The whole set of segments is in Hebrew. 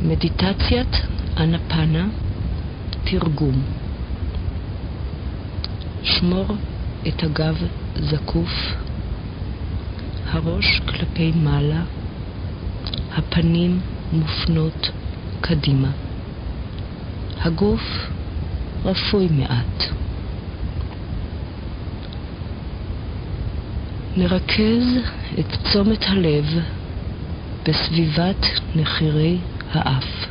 מדיטציית אנפנה, תרגום. שמור את הגב זקוף, הראש כלפי מעלה, הפנים מופנות קדימה. הגוף רפוי מעט. נרכז את תשומת הלב בסביבת נחירי האף.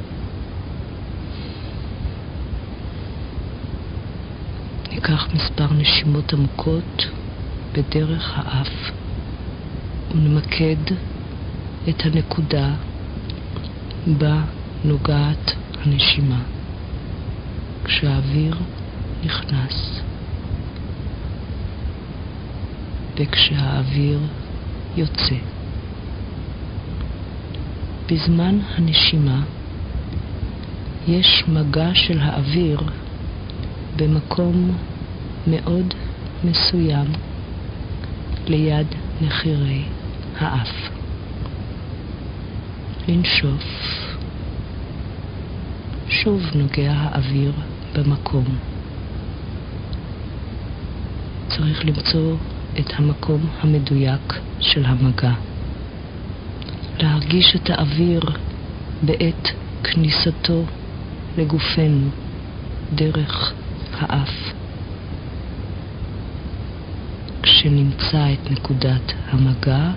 ניקח מספר נשימות עמוקות בדרך האף ונמקד את הנקודה בה נוגעת הנשימה כשהאוויר נכנס וכשהאוויר יוצא. בזמן הנשימה יש מגע של האוויר במקום מאוד מסוים ליד נחירי האף. לנשוף. שוב נוגע האוויר במקום. צריך למצוא את המקום המדויק של המגע. להרגיש את האוויר בעת כניסתו לגופנו דרך האף. כשנמצא את נקודת המגע,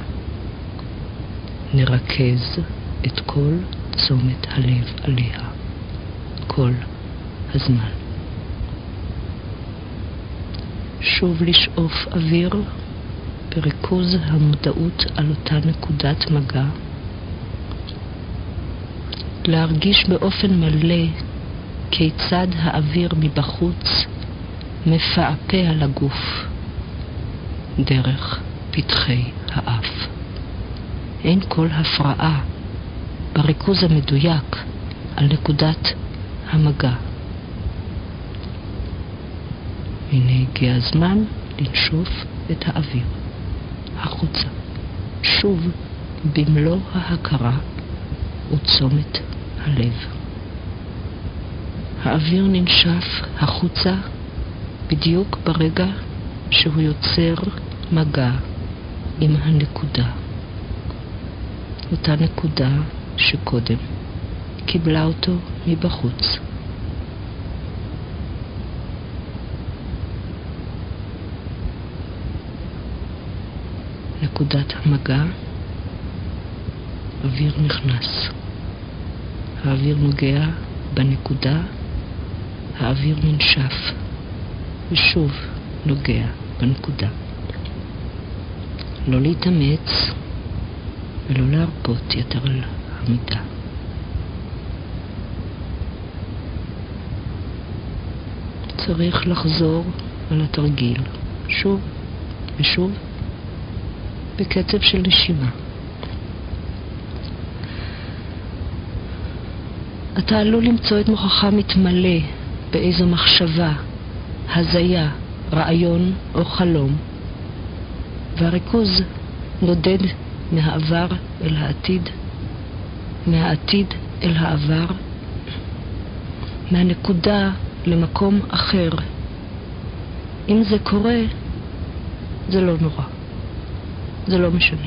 נרכז את כל תשומת הלב עליה כל הזמן. שוב לשאוף אוויר בריכוז המודעות על אותה נקודת מגע. להרגיש באופן מלא כיצד האוויר מבחוץ מפעפה על הגוף דרך פתחי האף. אין כל הפרעה בריכוז המדויק על נקודת המגע. הנה הגיע הזמן לנשוף את האוויר החוצה, שוב במלוא ההכרה ותשומת הלב. האוויר ננשף החוצה בדיוק ברגע שהוא יוצר מגע עם הנקודה. אותה נקודה שקודם קיבלה אותו מבחוץ. נקודת המגע, אוויר נכנס. האוויר נוגע בנקודה, האוויר ננשף ושוב נוגע בנקודה. לא להתאמץ ולא להרפות יתר על המידה. צריך לחזור על התרגיל שוב ושוב בקצב של נשימה. אתה עלול למצוא את מוחך מתמלא באיזו מחשבה, הזיה, רעיון או חלום, והריכוז נודד מהעבר אל העתיד, מהעתיד אל העבר, מהנקודה למקום אחר. אם זה קורה, זה לא נורא. זה לא משנה.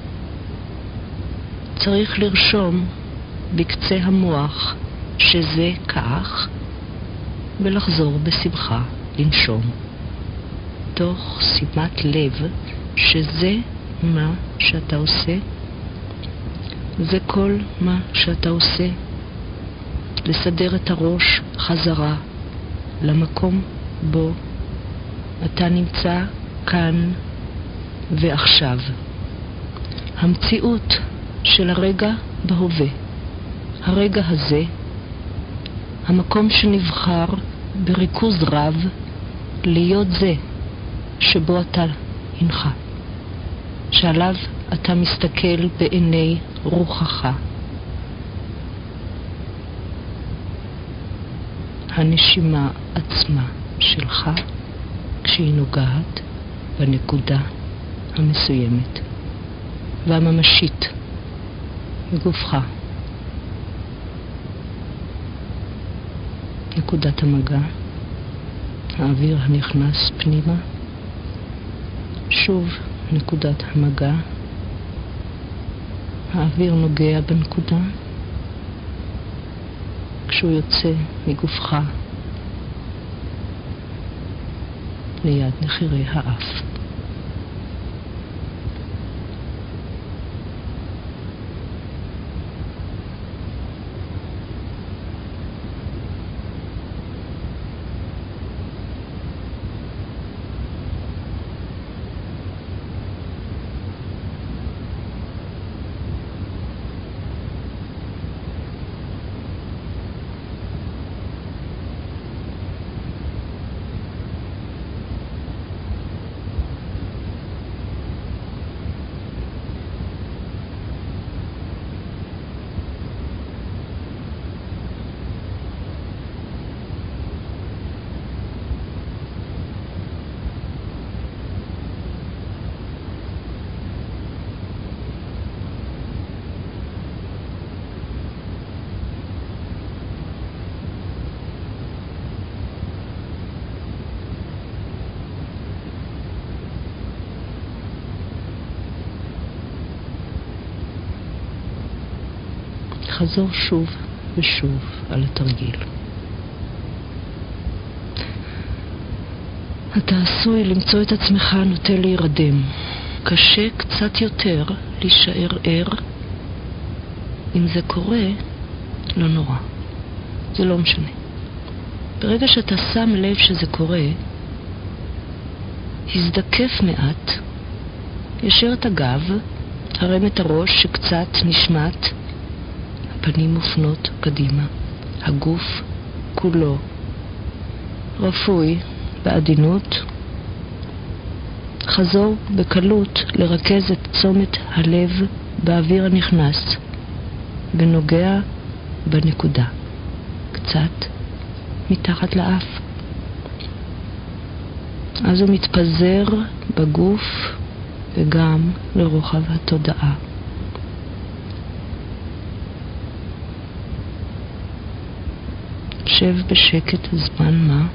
צריך לרשום בקצה המוח שזה כך, ולחזור בשמחה לנשום, תוך שימת לב שזה מה שאתה עושה, זה כל מה שאתה עושה, לסדר את הראש חזרה למקום בו אתה נמצא כאן ועכשיו. המציאות של הרגע בהווה, הרגע הזה, המקום שנבחר בריכוז רב להיות זה שבו אתה הנך, שעליו אתה מסתכל בעיני רוחך. הנשימה עצמה שלך כשהיא נוגעת בנקודה המסוימת והממשית בגופך נקודת המגע, האוויר הנכנס פנימה, שוב נקודת המגע, האוויר נוגע בנקודה, כשהוא יוצא מגופך ליד נחירי האף. חזור שוב ושוב על התרגיל. אתה עשוי למצוא את עצמך נוטה להירדם. קשה קצת יותר להישאר ער. אם זה קורה, לא נורא. זה לא משנה. ברגע שאתה שם לב שזה קורה, הזדקף מעט, ישר את הגב, הרם את הראש שקצת נשמט, הפנים מופנות קדימה, הגוף כולו רפוי בעדינות. חזור בקלות לרכז את תשומת הלב באוויר הנכנס ונוגע בנקודה, קצת מתחת לאף. אז הוא מתפזר בגוף וגם לרוחב התודעה. שב בשקט זמן מה.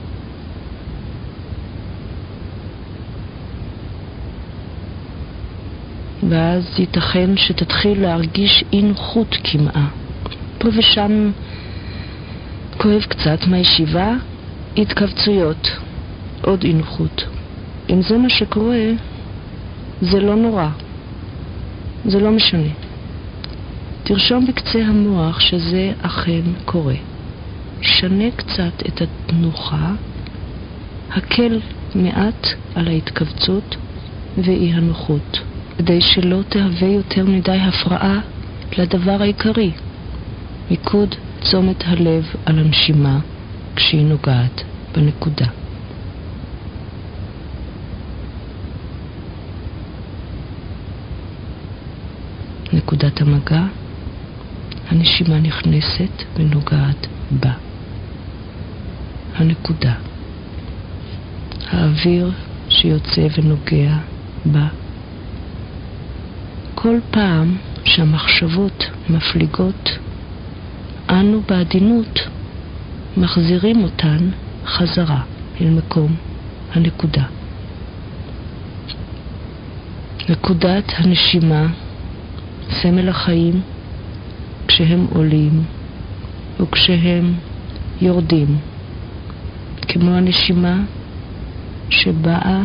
ואז ייתכן שתתחיל להרגיש אי-נוחות כמעה. פה ושם כואב קצת מהישיבה, התכווצויות, עוד אי-נוחות. אם זה מה שקורה, זה לא נורא. זה לא משנה. תרשום בקצה המוח שזה אכן קורה. שנה קצת את התנוחה, הקל מעט על ההתכווצות ואי הנוחות, כדי שלא תהווה יותר מדי הפרעה לדבר העיקרי, מיקוד תשומת הלב על הנשימה כשהיא נוגעת בנקודה. נקודת המגע, הנשימה נכנסת ונוגעת בה. הנקודה, האוויר שיוצא ונוגע בה. כל פעם שהמחשבות מפליגות, אנו בעדינות מחזירים אותן חזרה אל מקום הנקודה. נקודת הנשימה, סמל החיים, כשהם עולים וכשהם יורדים, כמו הנשימה שבאה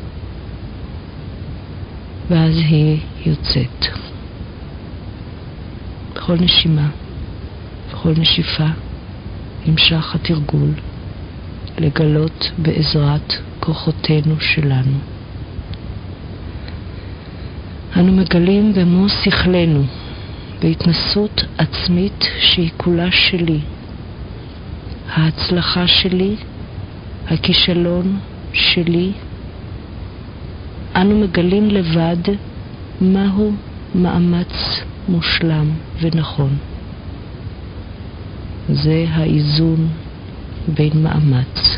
ואז היא יוצאת. בכל נשימה, בכל נשיפה, נמשך התרגול לגלות בעזרת כוחותינו שלנו. אנו מגלים במו שכלנו, בהתנסות עצמית שהיא כולה שלי. ההצלחה שלי, הכישלון שלי. אנו מגלים לבד מהו מאמץ מושלם ונכון. זה האיזון בין מאמץ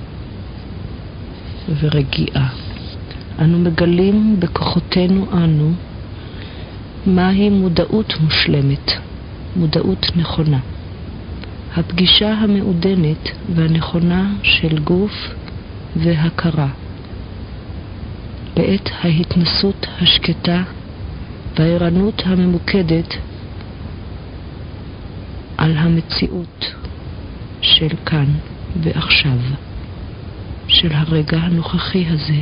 ורגיעה. אנו מגלים בכוחותינו אנו מהי מודעות מושלמת, מודעות נכונה. הפגישה המעודנת והנכונה של גוף והכרה. בעת ההתנסות השקטה והערנות הממוקדת על המציאות של כאן ועכשיו, של הרגע הנוכחי הזה.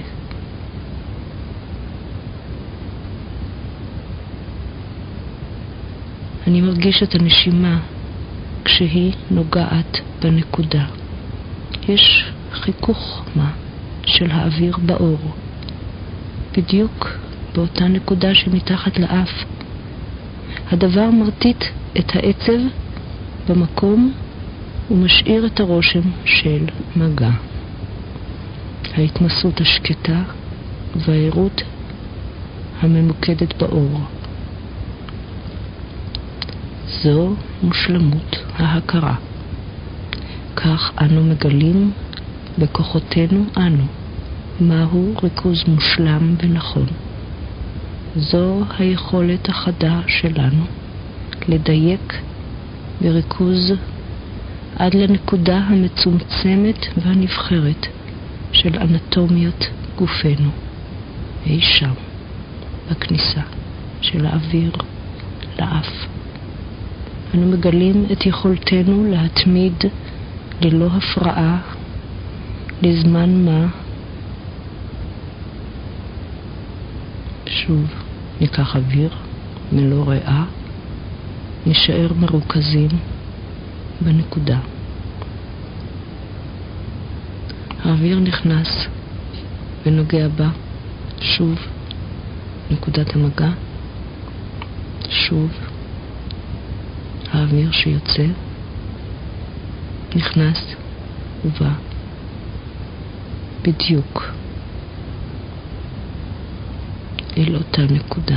אני מרגיש את הנשימה כשהיא נוגעת בנקודה. יש חיכוך של האוויר באור, בדיוק באותה נקודה שמתחת לאף. הדבר מרטיט את העצב במקום ומשאיר את הרושם של מגע. ההתנסות השקטה והעירות הממוקדת באור. זו מושלמות ההכרה. כך אנו מגלים בכוחותינו אנו מהו ריכוז מושלם ונכון. זו היכולת החדה שלנו לדייק בריכוז עד לנקודה המצומצמת והנבחרת של אנטומיית גופנו, אי שם בכניסה של האוויר לאף. אנו מגלים את יכולתנו להתמיד ללא הפרעה לזמן מה. שוב ניקח אוויר מלא ריאה, נשאר מרוכזים בנקודה. האוויר נכנס ונוגע בה, שוב נקודת המגע, שוב האוויר שיוצא, נכנס ובא, בדיוק אל אותה נקודה.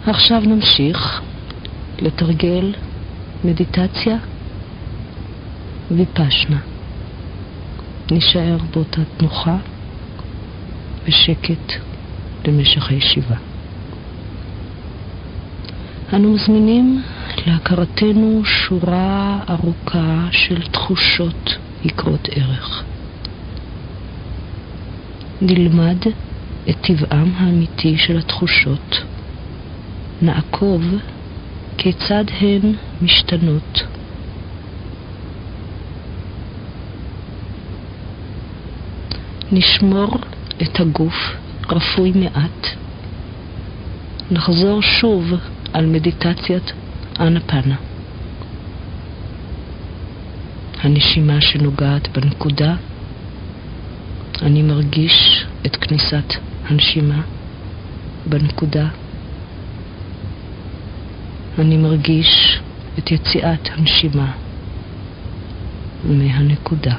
עכשיו נמשיך לתרגל מדיטציה ויפשנה. נשאר באותה תנוחה ושקט למשך הישיבה. אנו מזמינים להכרתנו שורה ארוכה של תחושות יקרות ערך. נלמד את טבעם האמיתי של התחושות. נעקוב כיצד הן משתנות. נשמור את הגוף רפוי מעט. נחזור שוב על מדיטציית אנפנה. הנשימה שנוגעת בנקודה. אני מרגיש את כניסת הנשימה בנקודה. אני מרגיש את יציאת הנשימה מהנקודה.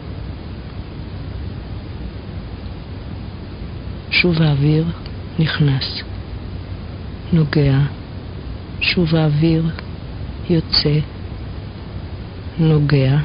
שוב האוויר נכנס, נוגע, שוב האוויר יוצא, נוגע.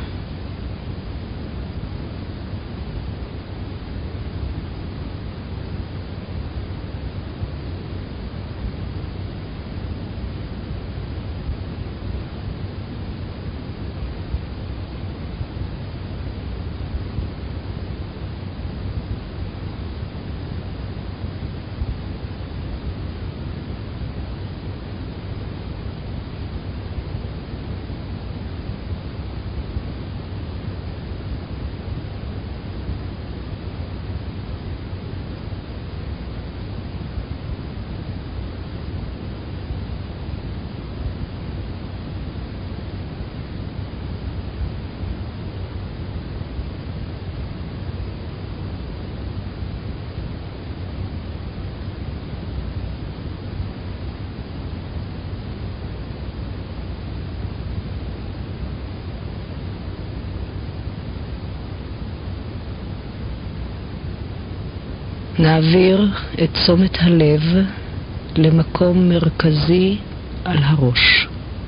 נעביר את תשומת הלב למקום מרכזי על הראש.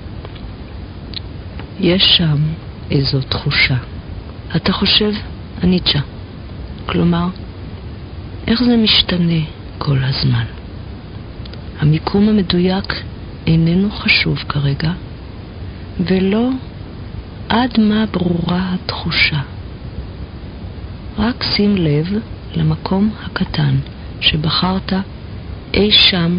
יש שם איזו תחושה. אתה חושב אניצ'ה. כלומר, איך זה משתנה כל הזמן. המיקום המדויק איננו חשוב כרגע, ולא עד מה ברורה התחושה. רק שים לב למקום הקטן שבחרת אי שם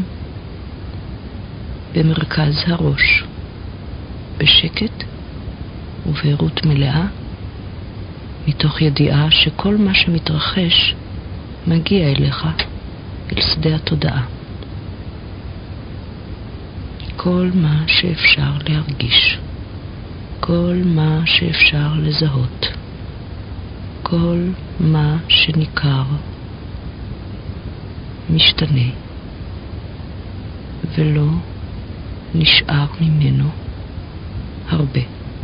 במרכז הראש, בשקט ובהירות מלאה, מתוך ידיעה שכל מה שמתרחש מגיע אליך, אל שדה התודעה. כל מה שאפשר להרגיש, כל מה שאפשר לזהות, כל מה שניכר משתנה ולא נשאר ממנו הרבה.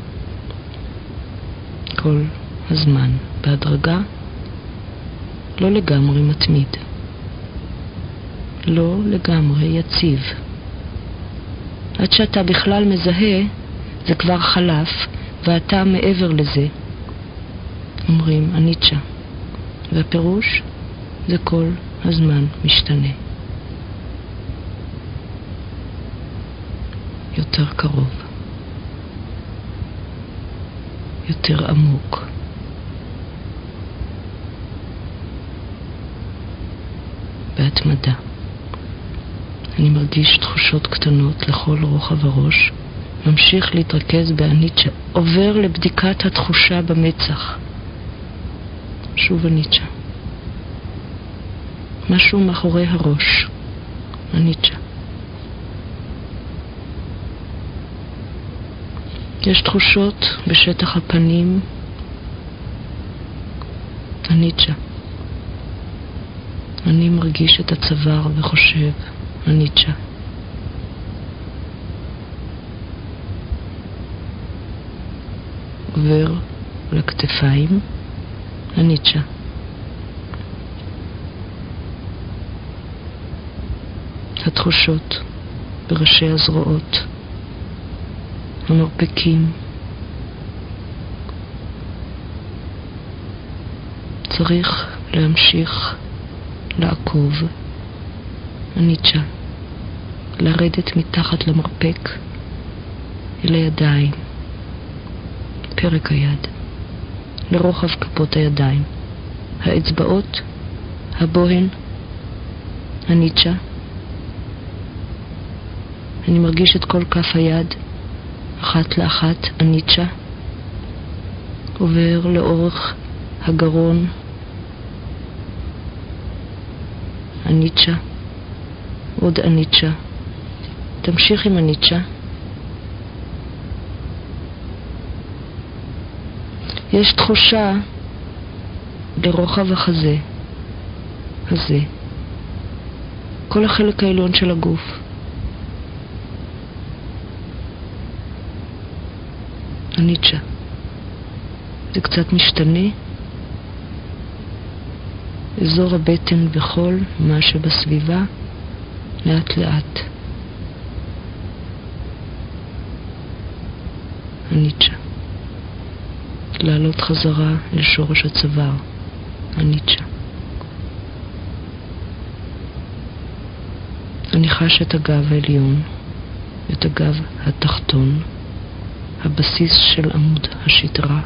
כל הזמן בהדרגה, לא לגמרי מתמיד, לא לגמרי יציב. עד שאתה בכלל מזהה, זה כבר חלף, ואתה מעבר לזה. אומרים אניצ'ה, והפירוש זה כל הזמן משתנה. יותר קרוב, יותר עמוק. בהתמדה. אני מרגיש תחושות קטנות לכל רוחב הראש, ממשיך להתרכז באניצ'ה, עובר לבדיקת התחושה במצח. שוב אניצ'ה. משהו מאחורי הראש. אניצ'ה. יש תחושות בשטח הפנים. אניצ'ה. אני מרגיש את הצוואר וחושב. אניצ'ה. עובר לכתפיים. אניצ'ה. התחושות בראשי הזרועות, המרפקים. צריך להמשיך לעקוב, אניצ'ה, לרדת מתחת למרפק אל הידיים, פרק היד, לרוחב כפות הידיים, האצבעות, הבוהן, אניצ'ה. אני מרגיש את כל כף היד, אחת לאחת, אניצ'ה, עובר לאורך הגרון, אניצ'ה, עוד אניצ'ה. תמשיך עם אניצ'ה. יש תחושה לרוחב החזה, הזה, כל החלק העליון של הגוף. אניצ'ה. זה קצת משתנה. אזור הבטן וכל מה שבסביבה, לאט לאט. אניצ'ה. לעלות חזרה לשורש הצוואר, אניצ'ה. אני חש את הגב העליון, את הגב התחתון, הבסיס של עמוד השדרה.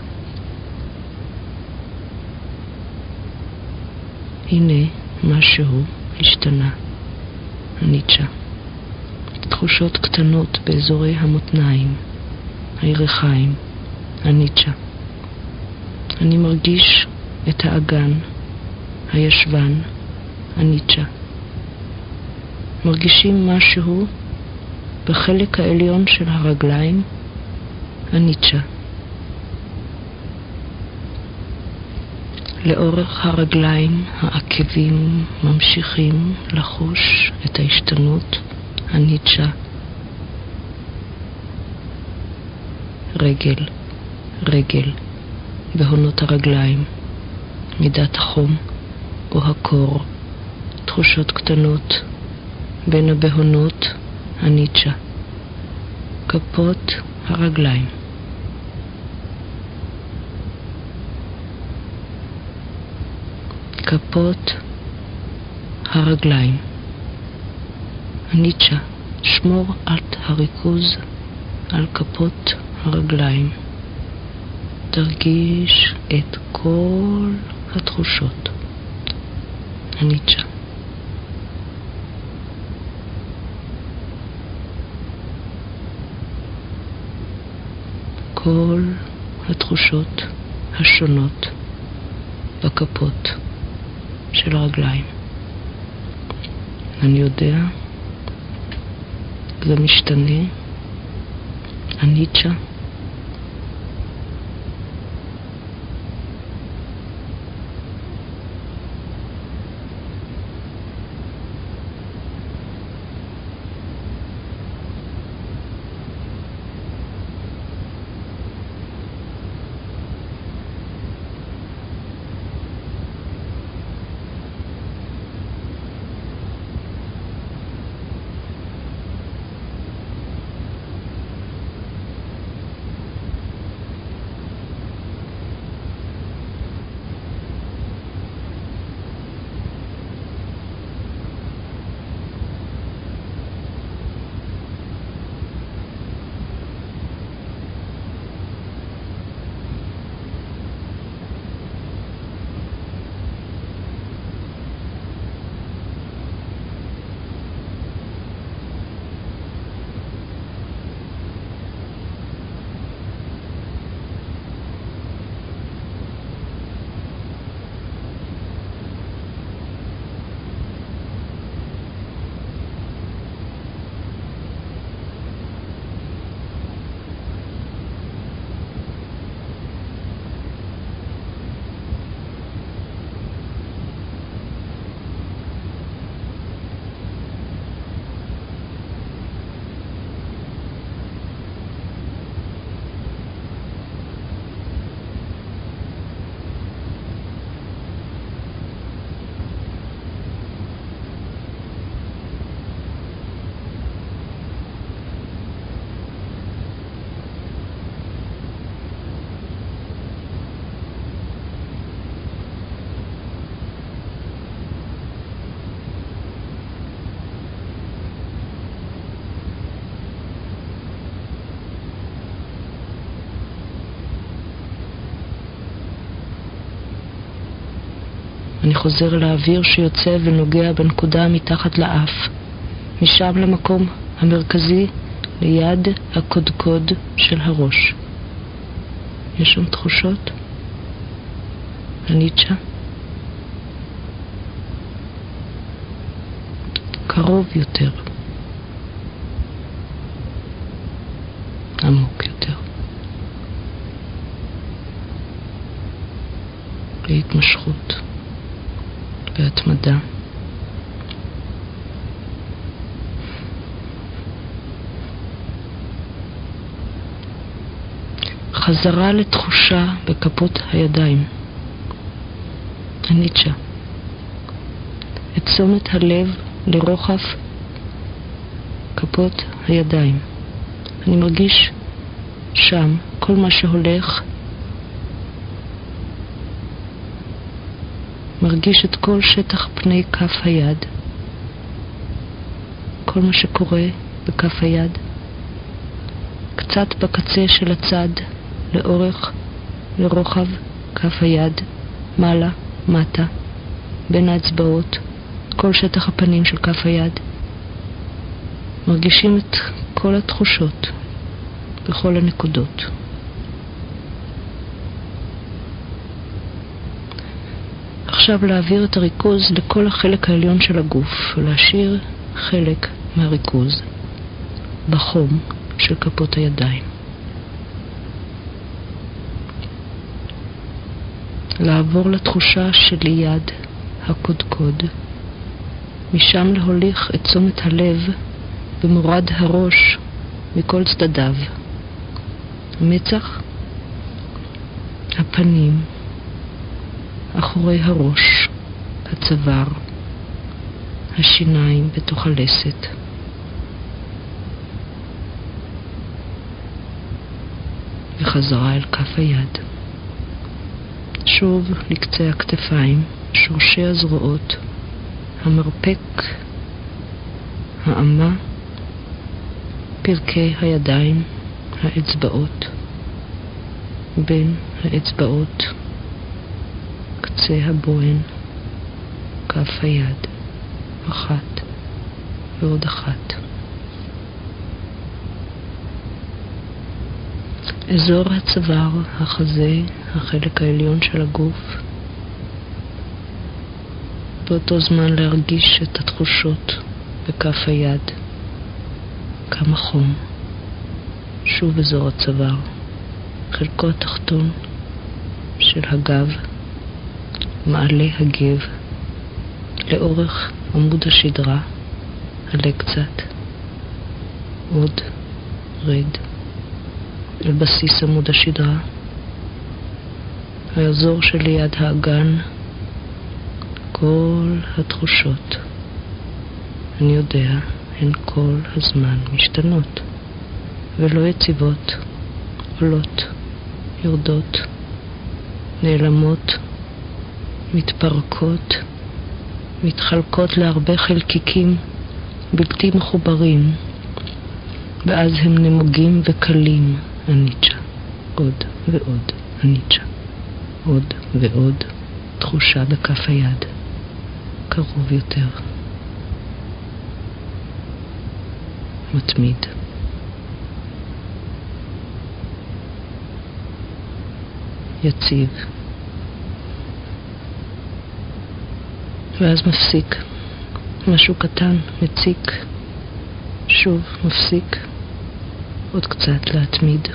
הנה משהו השתנה, אניצ'ה. תחושות קטנות באזורי המותניים, הירכיים, אניצ'ה. אני מרגיש את האגן, הישבן, אניצ'ה. מרגישים משהו בחלק העליון של הרגליים, אניצ'ה. לאורך הרגליים העקבים ממשיכים לחוש את ההשתנות, אניצ'ה. רגל, רגל, בהונות הרגליים, מידת החום או הקור, תחושות קטנות בין הבהונות, אניצ'ה. כפות הרגליים, כפות הרגליים, אניצ'ה. שמור את הריכוז על כפות הרגליים. תרגיש את כל התחושות, אניצ'ה. כל התחושות השונות בכפות של הרגליים. אני יודע, זה משתנה, אניצ'ה. אני חוזר לאוויר שיוצא ונוגע בנקודה מתחת לאף, משם למקום המרכזי ליד הקודקוד של הראש. יש שם תחושות? הניטשה? קרוב יותר. עמוק יותר. בהתמשכות. בהתמדה. חזרה לתחושה בכפות הידיים. הניטשה. את תשומת הלב לרוחב כפות הידיים. אני מרגיש שם כל מה שהולך, מרגיש את כל שטח פני כף היד, כל מה שקורה בכף היד, קצת בקצה של הצד, לאורך, לרוחב כף היד, מעלה, מטה, בין האצבעות, כל שטח הפנים של כף היד. מרגישים את כל התחושות בכל הנקודות. עכשיו להעביר את הריכוז לכל החלק העליון של הגוף, ולהשאיר חלק מהריכוז בחום של כפות הידיים. לעבור לתחושה שליד הקודקוד, משם להוליך את תשומת הלב במורד הראש מכל צדדיו. המצח, הפנים, אחורי הראש, הצוואר, השיניים בתוך הלסת. וחזרה אל כף היד. שוב לקצה הכתפיים, שורשי הזרועות, המרפק, האמה, פרקי הידיים, האצבעות, בין האצבעות, קצה הבוהן, כף היד, אחת ועוד אחת. אזור הצוואר, החזה, החלק העליון של הגוף. באותו זמן להרגיש את התחושות בכף היד. כמה חום. שוב אזור הצוואר, חלקו התחתון של הגב, מעלה הגב, לאורך עמוד השדרה, עלה קצת, עוד רד, על בסיס עמוד השדרה, האזור שליד האגן, כל התחושות, אני יודע, הן כל הזמן משתנות, ולא יציבות, עולות, יורדות, נעלמות, מתפרקות, מתחלקות להרבה חלקיקים בלתי מחוברים, ואז הם נמוגים וקלים. הניטשה, עוד ועוד, הניטשה, עוד ועוד, תחושה בכף היד, קרוב יותר, מתמיד. יציב. ואז מפסיק, משהו קטן, מציק, שוב מפסיק, עוד קצת להתמיד.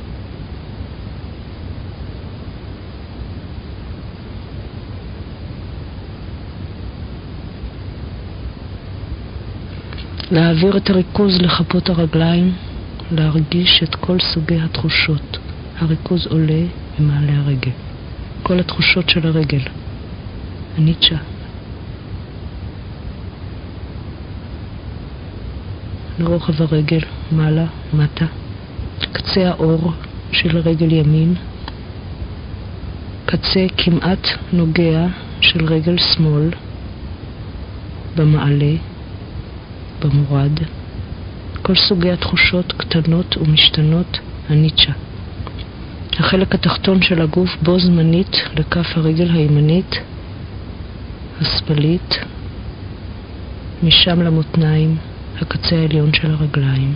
להעביר את הריכוז לכפות הרגליים, להרגיש את כל סוגי התחושות. הריכוז עולה ממעלה הרגל, כל התחושות של הרגל, הניטשה, לרוחב הרגל, מעלה, מטה, קצה האור של רגל ימין, קצה כמעט נוגע של רגל שמאל, במעלה, במורד, כל סוגי התחושות קטנות ומשתנות, הניטשה. החלק התחתון של הגוף בו זמנית לכף הרגל הימנית, השמאלית, משם למותניים, הקצה העליון של הרגליים.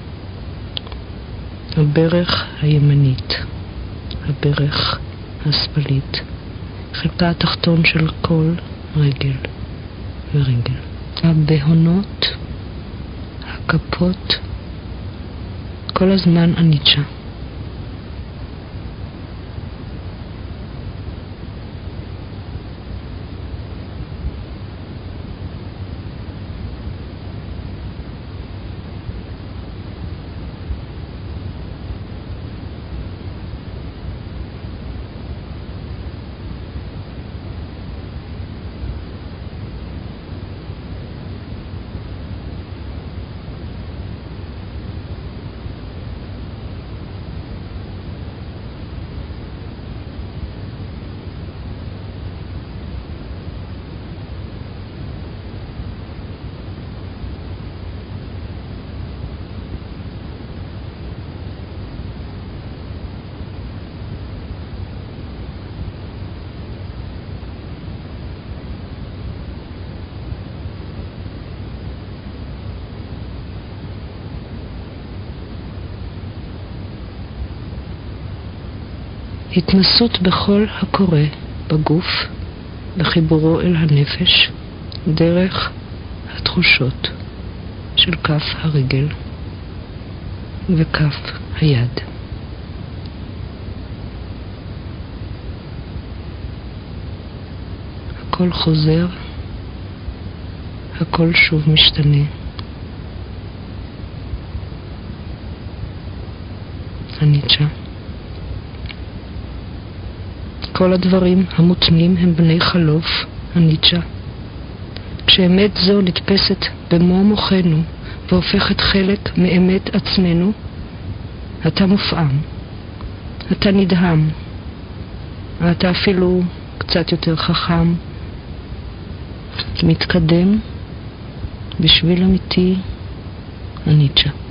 הברך הימנית, הברך השמאלית, חלקה התחתון של כל רגל ורגל. הבהונות, הכפות, כל הזמן אניצ'ה. התנסות בכל הקורה בגוף, בחיבורו אל הנפש, דרך התחושות של כף הרגל וכף היד. הכל חוזר, הכל שוב משתנה. אניצ'ה. כל הדברים המותנים הם בני חלוף, אניצ'ה. כשאמת זו נתפסת במו מוחנו והופכת חלק מאמת עצמנו, אתה מופעם, אתה נדהם, אתה אפילו קצת יותר חכם, מתקדם בשביל אמיתי, אניצ'ה.